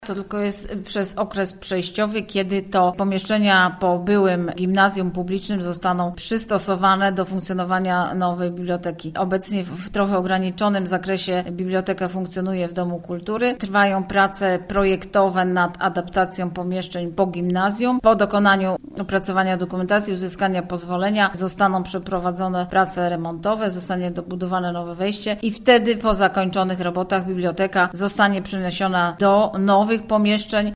To tylko jest przez okres przejściowy, kiedy to pomieszczenia po byłym gimnazjum publicznym zostaną przystosowane do funkcjonowania nowej biblioteki. Obecnie w trochę ograniczonym zakresie biblioteka funkcjonuje w Domu Kultury. Trwają prace projektowe nad adaptacją pomieszczeń po gimnazjum. Po dokonaniu opracowania dokumentacji, uzyskania pozwolenia zostaną przeprowadzone prace remontowe, zostanie dobudowane nowe wejście i wtedy po zakończonych robotach biblioteka zostanie przeniesiona do nowych pomieszczeń,